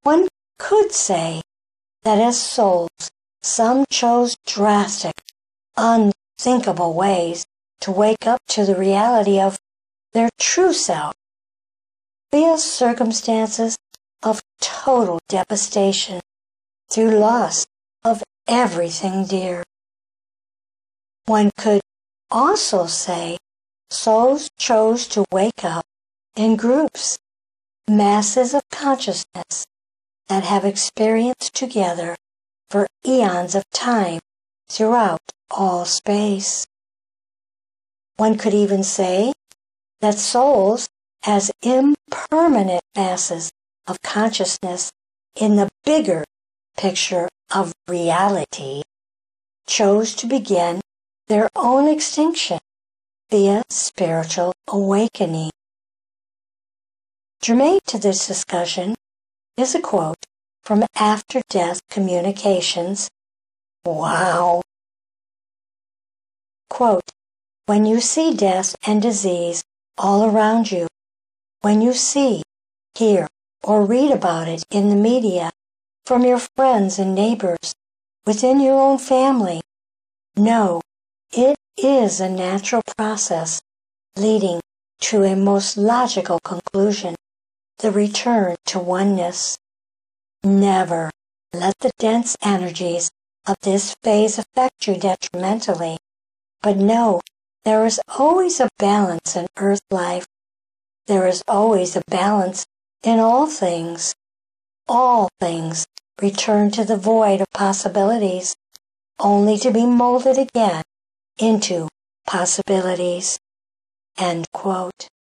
One could say that as souls, some chose drastic, unthinkable ways to wake up to the reality of their true self via circumstances of total devastation through loss of everything dear. One could also say souls chose to wake up in groups, masses of consciousness that have experienced together for eons of time throughout all space. One could even say that souls as impermanent masses of consciousness in the bigger picture of reality chose to begin their own extinction via spiritual awakening. Germane to this discussion is a quote from After Death Communications. Wow! Quote, "When you see death and disease all around you, when you see, hear, or read about it in the media, from your friends and neighbors, within your own family, know it is a natural process leading to a most logical conclusion, the return to oneness. Never let the dense energies of this phase affect you detrimentally, but know there is always a balance in earth life. There is always a balance in all things. All things return to the void of possibilities, only to be molded again into possibilities." End quote.